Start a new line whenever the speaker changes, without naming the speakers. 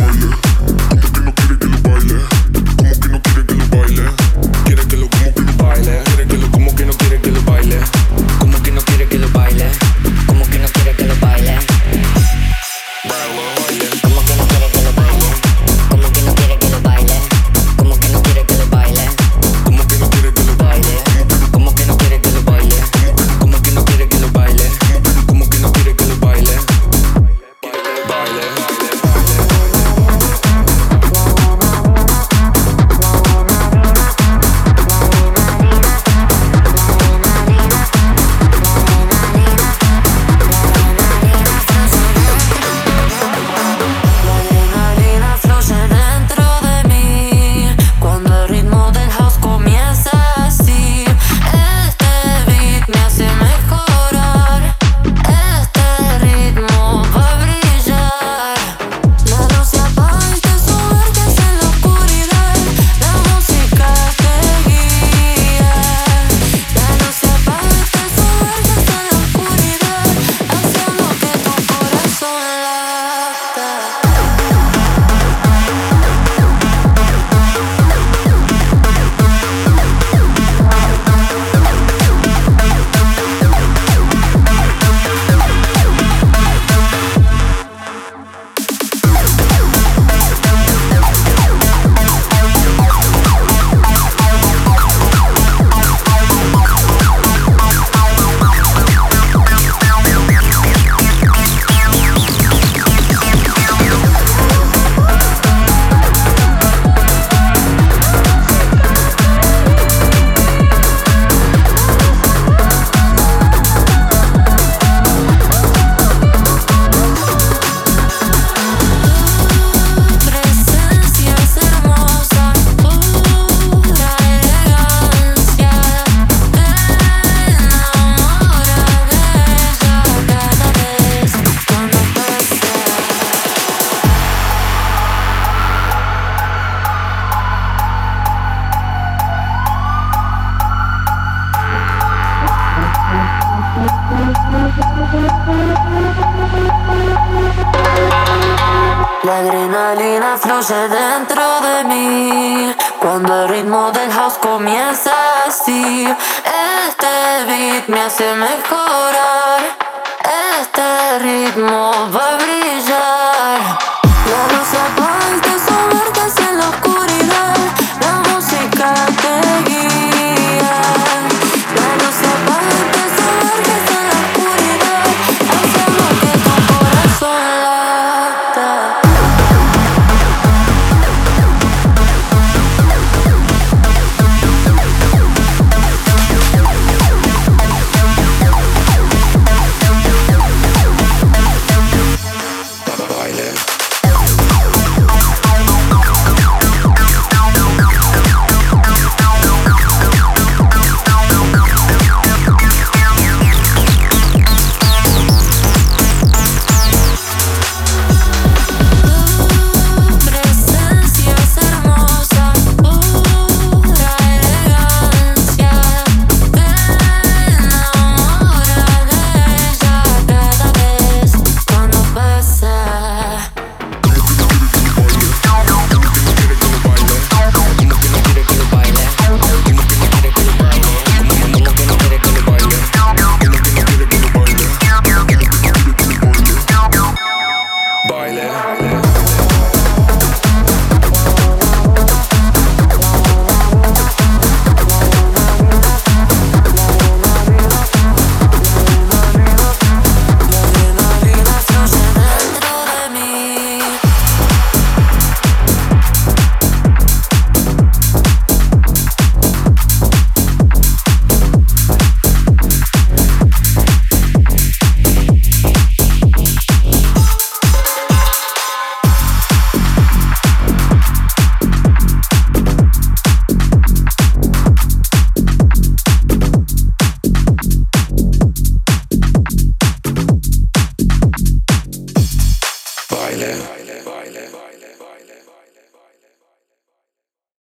La adrenalina fluye dentro de mí cuando el ritmo del house comienza así. Este beat me hace mejorar, este ritmo va a brillar. La luz se apaga y te sumerges en la oscuridad, la música te guía. La luz se apaga y te sumerges en la oscuridad, hacemos que tu corazón lata.
Baile.